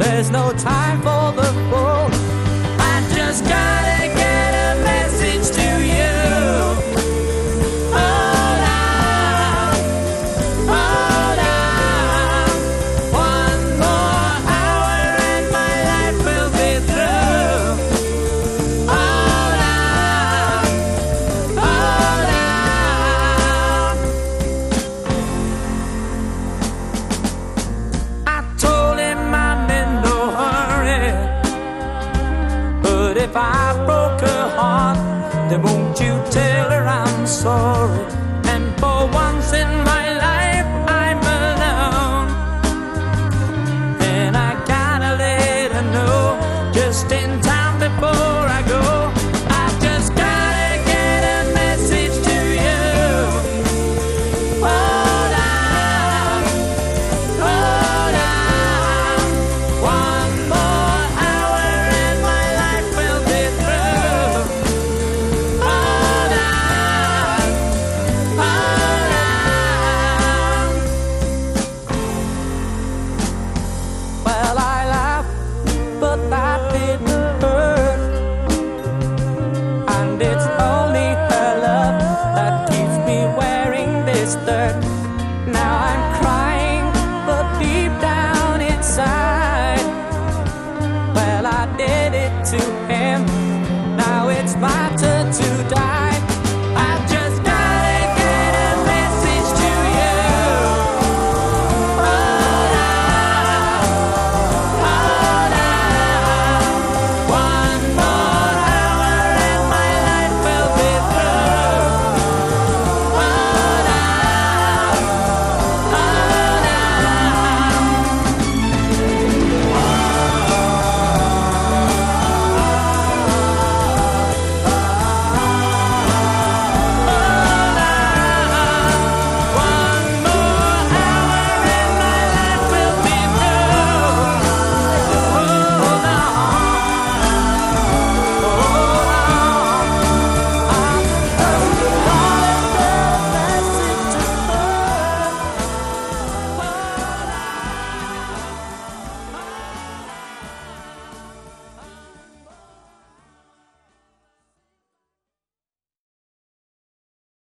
There's no time for the fool. I just gotta get a message to you. Hold on, hold on. One more hour and my life will be through. Hold on, hold on. I told him I'm in no hurry, but if I broke her heart, then won't you tell her I'm sorry? And for once in my life I'm alone, and I gotta let her know just in time before I go. I just gotta get a message to you. Hold on, hold on. One more hour and my life will be through. Hold on, hold on. Well, I laughed, but that didn't hurt. And it's only her love that keeps me wearing this dirt. Now I'm crying, but deep down inside, well, I did it to him. Now it's my turn to die.